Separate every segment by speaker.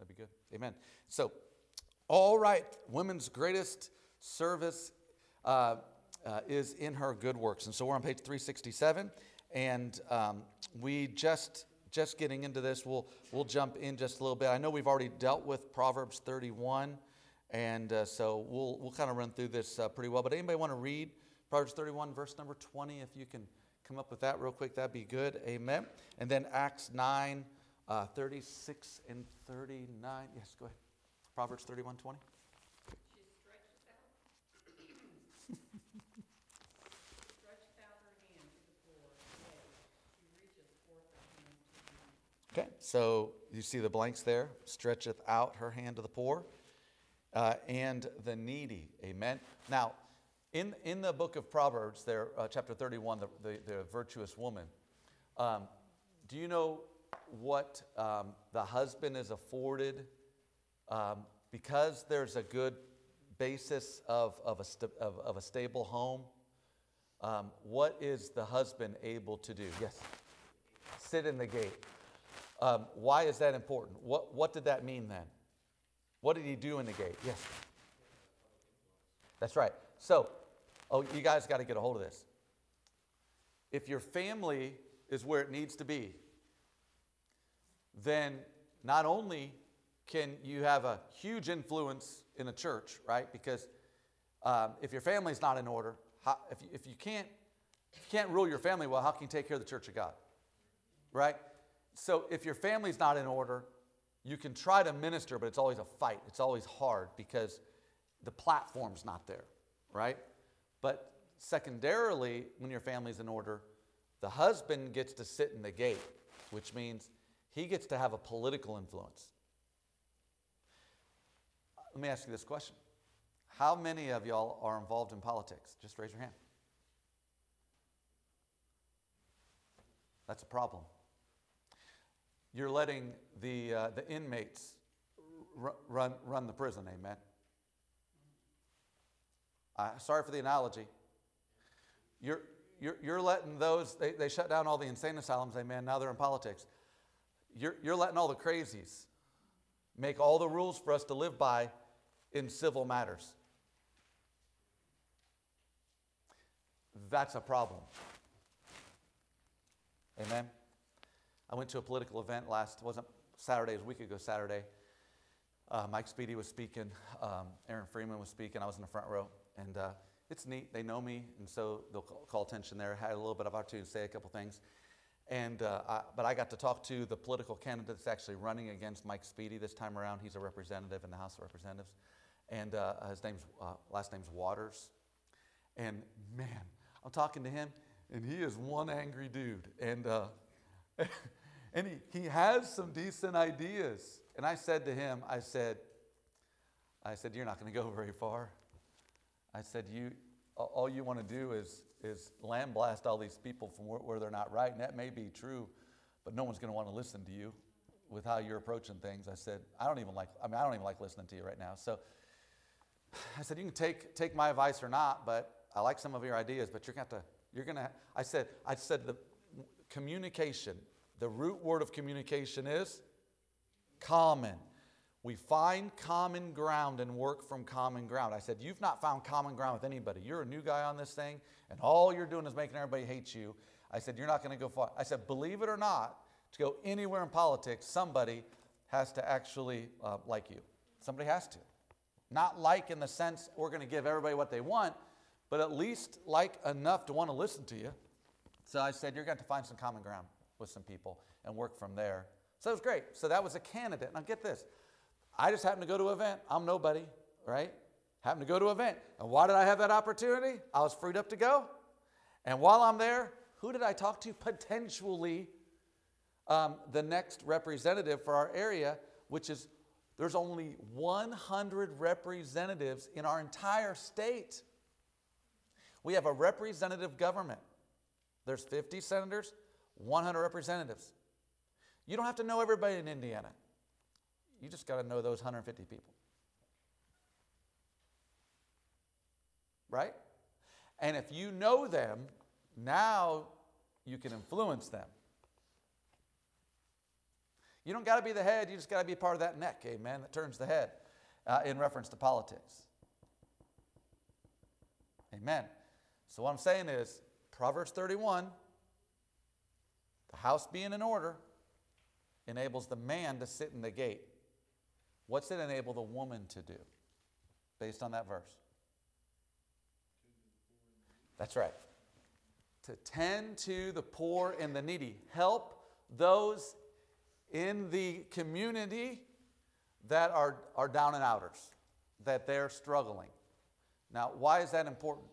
Speaker 1: That'd be good. Amen. So, all right, women's greatest service is in her good works. And so we're on page 367, and we just getting into this. We'll jump in just a little bit. I know we've already dealt with Proverbs 31, and so we'll kind of run through this pretty well. But anybody want to read Proverbs 31, verse number 20? If you can come up with that real quick, that'd be good. Amen. And then Acts 9, 36 and 39. Yes, go ahead. Proverbs 31, 20. Okay, so you see the blanks there. Stretcheth out her hand to the poor and the needy. Amen. Now, in the book of Proverbs, there, chapter 31, the virtuous woman, do you know what the husband is afforded because there's a good basis of a stable home? What is the husband able to do? Yes, sit in the gate. Why is that important? What did that mean then? What did he do in the gate? Yes. That's right. So, you guys got to get a hold of this. If your family is where it needs to be, then not only can you have a huge influence in a church, right? Because if your family's not in order, if you can't rule your family well, how can you take care of the church of God? Right? So if your family's not in order, you can try to minister, but it's always a fight. It's always hard because the platform's not there, right? But secondarily, when your family's in order, the husband gets to sit in the gate, which means he gets to have a political influence. Let me ask you this question. How many of y'all are involved in politics? Just raise your hand. That's a problem. You're letting the inmates run the prison, amen? Sorry for the analogy. You're letting those, they shut down all the insane asylums, amen, now they're in politics. You're letting all the crazies make all the rules for us to live by in civil matters. That's a problem. Amen? I went to a political event wasn't Saturday, it was a week ago Saturday. Mike Speedy was speaking, Aaron Freeman was speaking, I was in the front row. And it's neat, they know me, and so they'll call attention there. I had a little bit of opportunity to say a couple things. And but I got to talk to the political candidate that's actually running against Mike Speedy this time around. He's a representative in the House of Representatives. And his last name's Waters. And man, I'm talking to him, and he is one angry dude. And and he has some decent ideas. And I said to him, I said, you're not going to go very far. I said, all you want to do is lambaste all these people from where they're not right. And that may be true, but no one's going to want to listen to you with how you're approaching things. I said, I don't even like listening to you right now. So I said, you can take my advice or not, but I like some of your ideas, but I said the communication, the root word of communication is common. We find common ground and work from common ground. I said, you've not found common ground with anybody. You're a new guy on this thing, and all you're doing is making everybody hate you. I said, you're not going to go far. I said, believe it or not, to go anywhere in politics, somebody has to actually like you. Somebody has to. Not like in the sense we're going to give everybody what they want, but at least like enough to want to listen to you. So I said, you're going to find some common ground with some people and work from there. So it was great. So that was a candidate. Now get this. I just happened to go to an event. I'm nobody, right? Happened to go to an event. And why did I have that opportunity? I was freed up to go. And while I'm there, who did I talk to? Potentially the next representative for our area, which is, there's only 100 representatives in our entire state. We have a representative government. There's 50 senators, 100 representatives. You don't have to know everybody in Indiana. You just got to know those 150 people. Right? And if you know them, now you can influence them. You don't got to be the head. You just got to be part of that neck, amen, that turns the head in reference to politics. Amen. So what I'm saying is, Proverbs 31, the house being in order, enables the man to sit in the gate. What's it enable the woman to do based on that verse? That's right. To tend to the poor and the needy. Help those in the community that are down and outers, that they're struggling. Now, why is that important?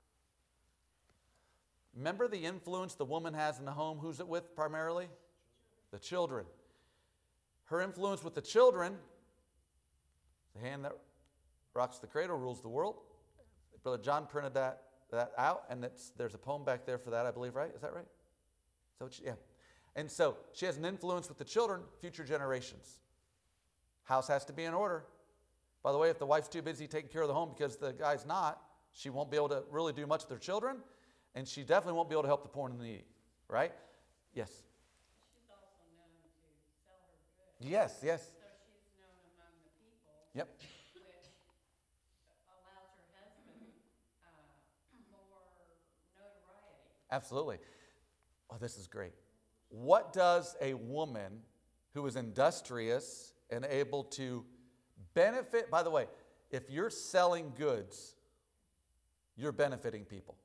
Speaker 1: Remember the influence the woman has in the home. Who's it with primarily? The children. Her influence with the children, the hand that rocks the cradle rules the world. Brother John printed that out, and there's a poem back there for that, I believe, right? Is that right? Yeah. And so she has an influence with the children, future generations. House has to be in order. By the way, if the wife's too busy taking care of the home because the guy's not, she won't be able to really do much with their children, and she definitely won't be able to help the poor and the needy, right? Yes.
Speaker 2: She's also known to sell her goods.
Speaker 1: Yes, yes.
Speaker 2: So she's known among the people.
Speaker 1: Yep.
Speaker 2: Which allows her husband more notoriety.
Speaker 1: Absolutely. Oh, this is great. What does a woman who is industrious and able to benefit, by the way, if you're selling goods, you're benefiting people.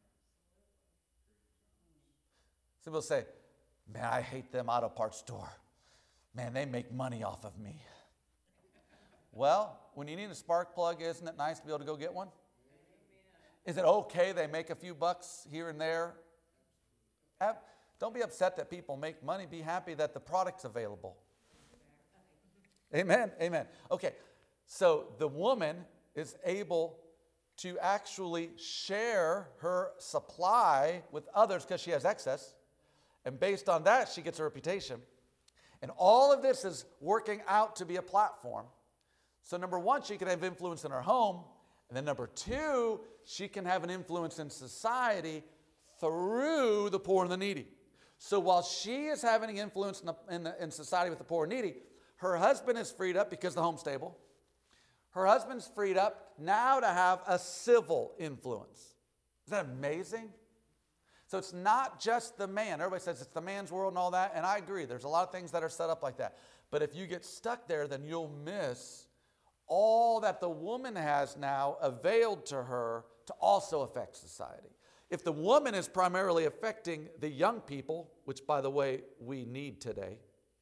Speaker 1: Some people say, man, I hate them auto parts store. Man, they make money off of me. Well, when you need a spark plug, isn't it nice to be able to go get one? Is it okay they make a few bucks here and there? Don't be upset that people make money. Be happy that the product's available. Amen. Amen. Okay, so the woman is able to actually share her supply with others because she has excess. And based on that, she gets a reputation. And all of this is working out to be a platform. So number one, she can have influence in her home. And then number two, she can have an influence in society through the poor and the needy. So while she is having influence in society with the poor and needy, her husband is freed up because the home's stable. Her husband's freed up now to have a civil influence. Is that amazing? So it's not just the man. Everybody says it's the man's world and all that, and I agree. There's a lot of things that are set up like that. But if you get stuck there, then you'll miss all that the woman has now availed to her to also affect society. If the woman is primarily affecting the young people, which, by the way, we need today,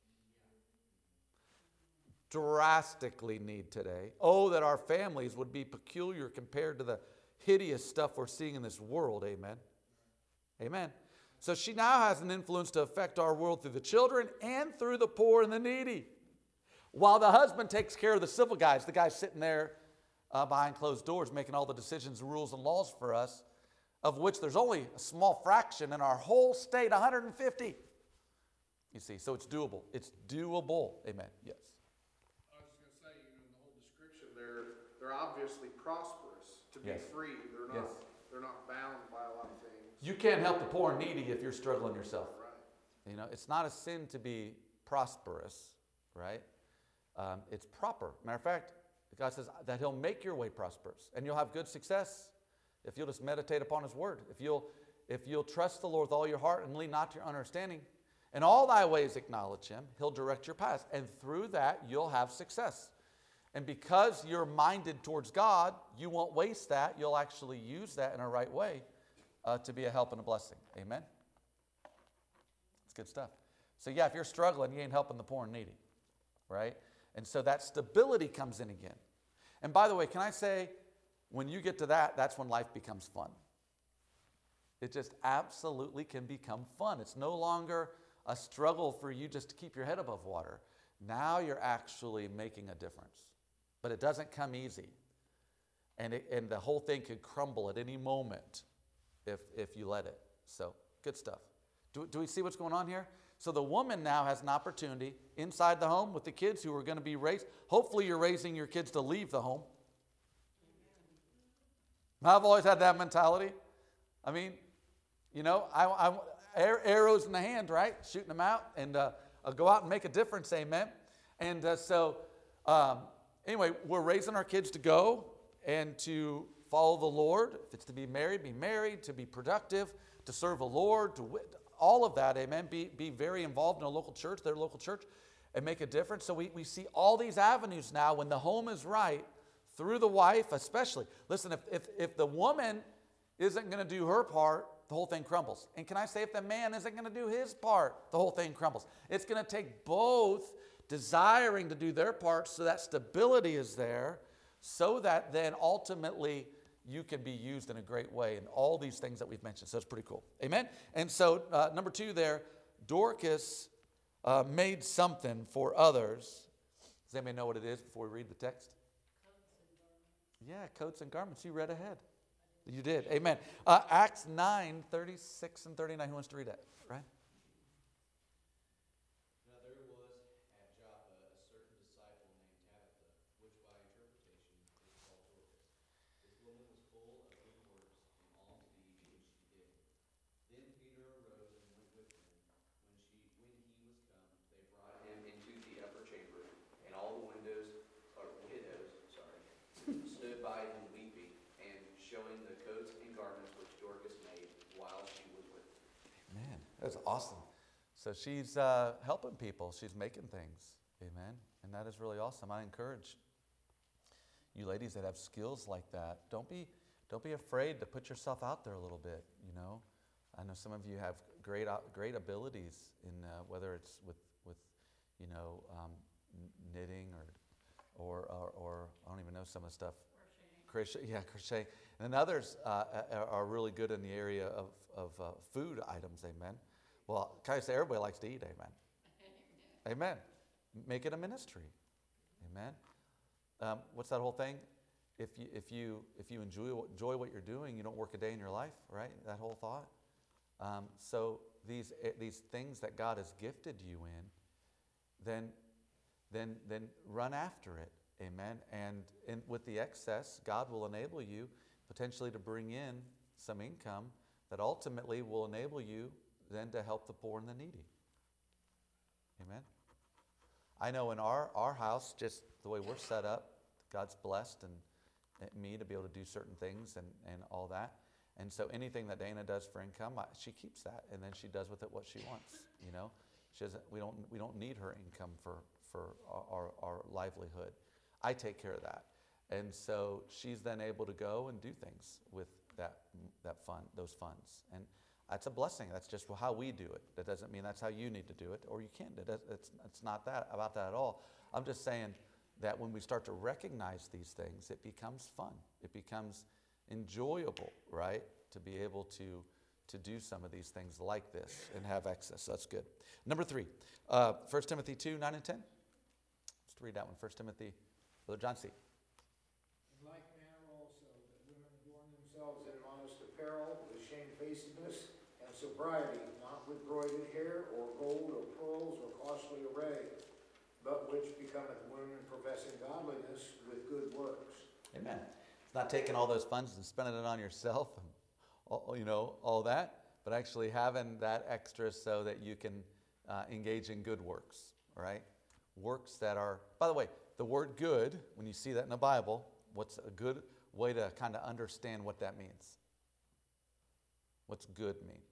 Speaker 1: drastically need today. Oh, that our families would be peculiar compared to the hideous stuff we're seeing in this world. Amen. Amen. So she now has an influence to affect our world through the children and through the poor and the needy. While the husband takes care of the civil guys, the guys sitting there behind closed doors making all the decisions, rules, and laws for us, of which there's only a small fraction in our whole state, 150. You see, so it's doable. It's doable. Amen. Yes.
Speaker 3: I was just going to say, in the whole description, they're obviously prosperous to be free. They're not bound by a lot of things.
Speaker 1: You can't help the poor and needy if you're struggling yourself.
Speaker 3: Right.
Speaker 1: You know, it's not a sin to be prosperous, right? It's proper. Matter of fact, God says that He'll make your way prosperous, and you'll have good success if you'll just meditate upon His word. If you'll trust the Lord with all your heart and lean not to your understanding, in all thy ways acknowledge Him, He'll direct your paths, and through that you'll have success. And because you're minded towards God, you won't waste that. You'll actually use that in a right way to be a help and a blessing. Amen? It's good stuff. So yeah, if you're struggling, you ain't helping the poor and needy, right? And so that stability comes in again. And by the way, can I say, when you get to that, that's when life becomes fun. It just absolutely can become fun. It's no longer a struggle for you just to keep your head above water. Now you're actually making a difference. But it doesn't come easy. And the whole thing could crumble at any moment if you let it. So, good stuff. Do we see what's going on here? So the woman now has an opportunity inside the home with the kids who are going to be raised. Hopefully you're raising your kids to leave the home. I've always had that mentality. I mean, you know, arrows in the hand, right? Shooting them out. And go out and make a difference, amen. And anyway, we're raising our kids to go and to follow the Lord. If it's to be married, to be productive, to serve the Lord, all of that, amen. Be very involved in a local church, their local church, and make a difference. So we see all these avenues now when the home is right, through the wife especially. Listen, if the woman isn't going to do her part, the whole thing crumbles. And can I say, if the man isn't going to do his part, the whole thing crumbles. It's going to take both desiring to do their part so that stability is there, so that then ultimately you can be used in a great way in all these things that we've mentioned. So it's pretty cool. Amen? And so number 2 there, Dorcas made something for others. Does anybody know what it is before we read the text? Yeah, coats and garments. You read ahead. You did. Amen. Acts 9, 36 and 39. Who wants to read that? Right?
Speaker 4: Now there was at Joppa a certain disciple named Tabitha, which by interpretation is called Dorcas. This woman was full of good works and alms deeds which she did. Then Peter arose and went with them. When he was come, they brought him into the upper chamber, and all the widows stood by him weeping, and showing the coats and garments which Dorcas made while she was with them.
Speaker 1: Man, that's awesome. So she's helping people. She's making things. Amen. And that is really awesome. I encourage you ladies that have skills like that. Don't be afraid to put yourself out there a little bit. You know, I know some of you have great abilities in whether it's with knitting or I don't even know some of the stuff. Crochet. And then others are really good in the area of food items, amen. Well, can I say everybody likes to eat, amen. Amen. Make it a ministry, amen. What's that whole thing? If you enjoy what you're doing, you don't work a day in your life, right? That whole thought. So these things that God has gifted you in, then run after it. Amen. And with the excess, God will enable you potentially to bring in some income that ultimately will enable you then to help the poor and the needy. Amen. I know in our house, just the way we're set up, God's blessed and me to be able to do certain things and all that. And so anything that Dana does for income, she keeps that, and then she does with it what she wants. You know, she doesn't. We don't need her income for our livelihood. I take care of that. And so she's then able to go and do things with those funds. And that's a blessing. That's just how we do it. That doesn't mean that's how you need to do it, or you can't. It's not about that at all. I'm just saying that when we start to recognize these things, it becomes fun. It becomes enjoyable, right? To be able to do some of these things like this and have excess. So that's good. Number 3, 1 Timothy 2, 9 and 10. Let's read that one. 1 Timothy. Brother John C.
Speaker 5: In like manner also, that women adorn themselves in modest apparel, with shamefacedness and sobriety, not with broided hair, or gold, or pearls, or costly array, but which becometh women professing godliness with good works.
Speaker 1: Amen. It's not taking all those funds and spending it on yourself and all that, but actually having that extra so that you can engage in good works, right? Works that are, by the way, the word good, when you see that in the Bible, what's a good way to kind of understand what that means? What's good mean?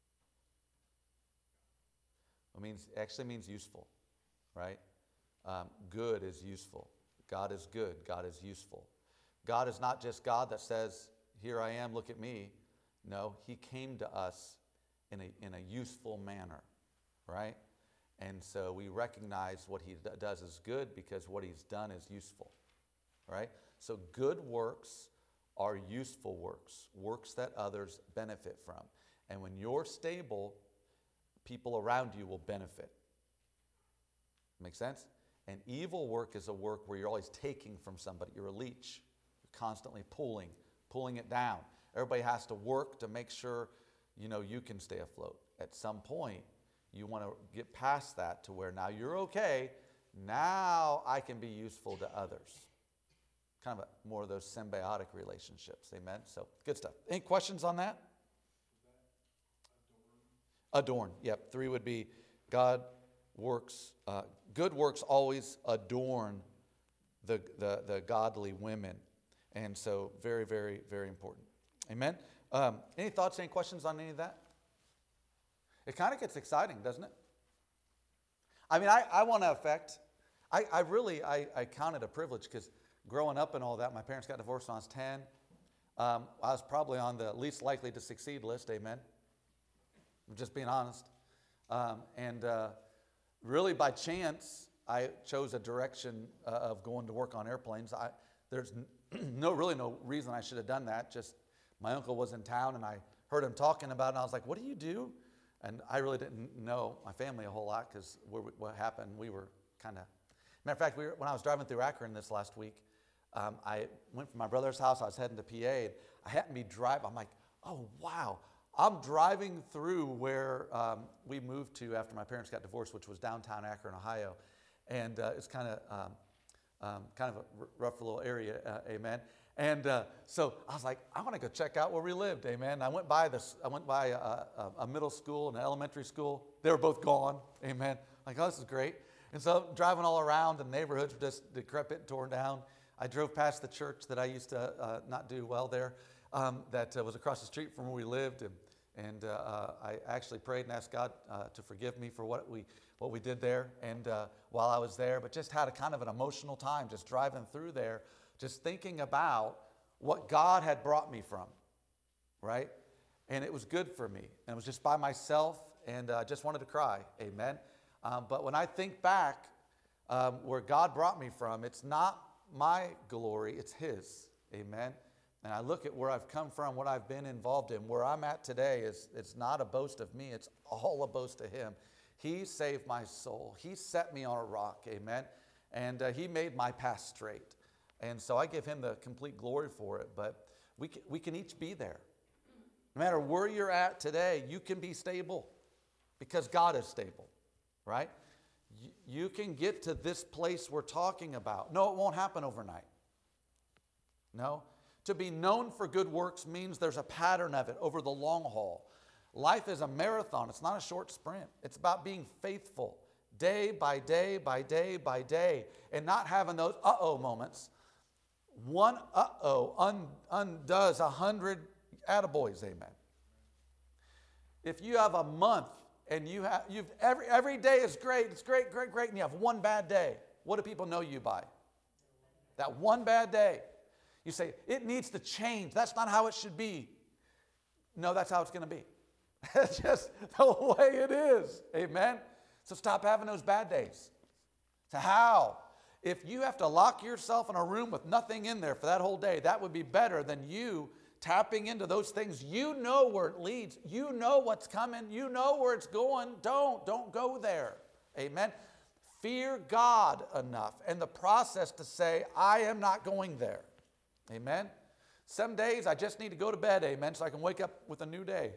Speaker 1: It actually means useful, right? Good is useful. God is good. God is useful. God is not just God that says, here I am, look at me. No, he came to us in a useful manner, right? And so we recognize what he does is good because what he's done is useful, right? So good works are useful works, works that others benefit from. And when you're stable, people around you will benefit. Make sense? And evil work is a work where you're always taking from somebody. You're a leech. You're constantly pulling it down. Everybody has to work to make sure, you can stay afloat. At some point, you want to get past that to where now you're okay. Now I can be useful to others. Kind of more of those symbiotic relationships. Amen? So, good stuff. Any questions on that? Adorn. Yep. 3 would be God works, good works always adorn the godly women. And so very, very, very important. Amen. Any thoughts, any questions on any of that? It kind of gets exciting, doesn't it? I mean, I want to affect. I count it a privilege because growing up and all that, my parents got divorced when I was 10. I was probably on the least likely to succeed list, amen? I'm just being honest. Really by chance, I chose a direction of going to work on airplanes. There's really no reason I should have done that. Just my uncle was in town and I heard him talking about it and I was like, what do you do? And I really didn't know my family a whole lot because what happened, we were kind of... Matter of fact, when I was driving through Akron this last week, I went from my brother's house, I was heading to PA, and I happened to be driving. I'm like, oh, wow. I'm driving through where we moved to after my parents got divorced, which was downtown Akron, Ohio. And it's kind of a rough little area, amen. And so I was like, I want to go check out where we lived, amen. And I went by a middle school and an elementary school. They were both gone, amen. Like, oh, this is great. And so driving all around, the neighborhoods were just decrepit and torn down. I drove past the church that I used to not do well there, that was across the street from where we lived. And I actually prayed and asked God to forgive me for what we did there and while I was there, but just had a kind of an emotional time just driving through there, just thinking about what God had brought me from, right? And it was good for me. And it was just by myself, and I just wanted to cry, amen. But when I think back where God brought me from, it's not my glory, it's His, amen. And I look at where I've come from, what I've been involved in, where I'm at today it's not a boast of me, it's all a boast of Him. He saved my soul. He set me on a rock, amen. And He made my path straight. And so I give Him the complete glory for it. But we can each be there. No matter where you're at today, you can be stable because God is stable, right? You can get to this place we're talking about. No, it won't happen overnight. No. To be known for good works means there's a pattern of it over the long haul. Life is a marathon. It's not a short sprint. It's about being faithful day by day by day by day and not having those uh-oh moments. One uh-oh undoes 100 attaboys, amen. If you have a month and every day is great, it's great, great, great, and you have one bad day, what do people know you by? That one bad day. You say, it needs to change. That's not how it should be. No, that's how it's going to be. It's just the way it is. Amen? So stop having those bad days. So how? If you have to lock yourself in a room with nothing in there for that whole day, that would be better than you tapping into those things. You know where it leads. You know what's coming. You know where it's going. Don't go there. Amen? Fear God enough and the process to say, I am not going there. Amen? Some days I just need to go to bed, amen, so I can wake up with a new day.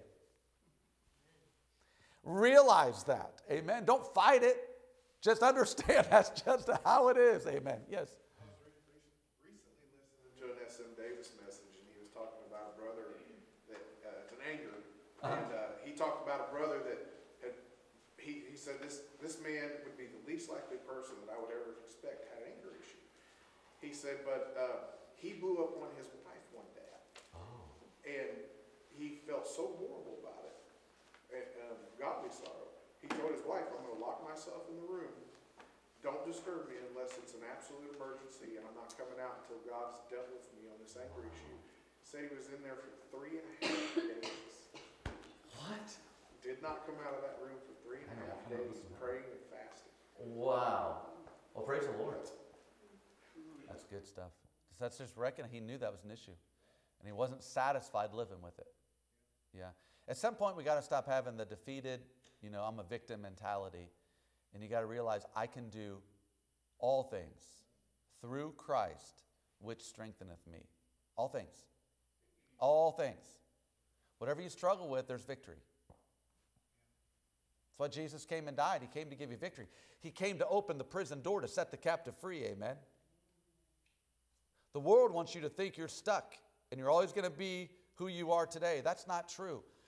Speaker 1: Realize that, amen. Don't fight it. Just understand that's just how it is, amen. Yes?
Speaker 3: I was recently listening to an S.M. Davis message, and he was talking about a brother that, it's an anger, and he talked about a brother that he said this man would be the least likely person that I would ever expect had an anger issue. He said, but he blew up on his wife one day. Oh. And he felt so horrible about it. And godly sorrow. He told his wife, I'm going to lock myself in the room. Don't disturb me unless it's an absolute emergency, and I'm not coming out until God's dealt with me on this anger issue. He said he was in there for 3.5 days.
Speaker 1: What?
Speaker 3: Did not come out of that room for 3.5 days praying and fasting.
Speaker 1: Wow. Well, praise the Lord. That's good stuff. That's just reckoning he knew that was an issue. And he wasn't satisfied living with it. Yeah. At some point, we got to stop having the defeated, I'm a victim mentality. And you got to realize I can do all things through Christ, which strengtheneth me. All things. All things. Whatever you struggle with, there's victory. That's why Jesus came and died. He came to give you victory. He came to open the prison door to set the captive free. Amen. The world wants you to think you're stuck and you're always going to be who you are today. That's not true.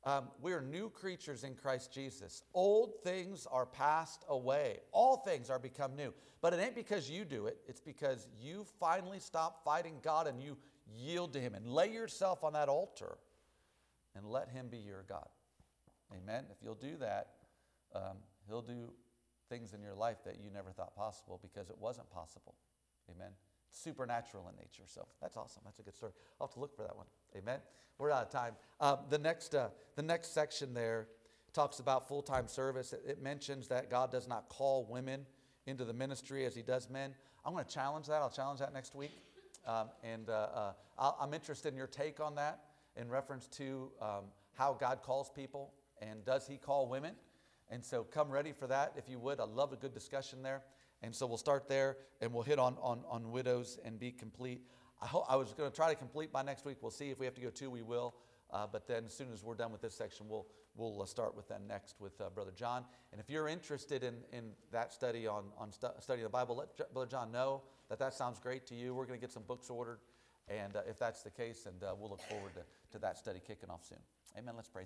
Speaker 1: We are new creatures in Christ Jesus. Old things are passed away. All things are become new. But it ain't because you do it. It's because you finally stop fighting God and you yield to Him and lay yourself on that altar and let Him be your God. Amen. If you'll do that, He'll do things in your life that you never thought possible because it wasn't possible. Amen. Supernatural in nature. So that's awesome. That's a good story. I'll have to look for that one. Amen. We're out of time. The next section there talks about full-time service. It mentions that God does not call women into the ministry as He does men. I'm going to challenge that. I'll challenge that next week. I'm interested in your take on that in reference to how God calls people and does He call women. And so come ready for that if you would. I'd love a good discussion there. And so we'll start there and we'll hit on widows and be complete. I was going to try to complete by next week. We'll see if we have to go 2, we will. But then as soon as we're done with this section, we'll start with them next with Brother John. And if you're interested in that study on studying the Bible, let Brother John know that sounds great to you. We're going to get some books ordered. And if that's the case, and we'll look forward to that study kicking off soon. Amen. Let's pray.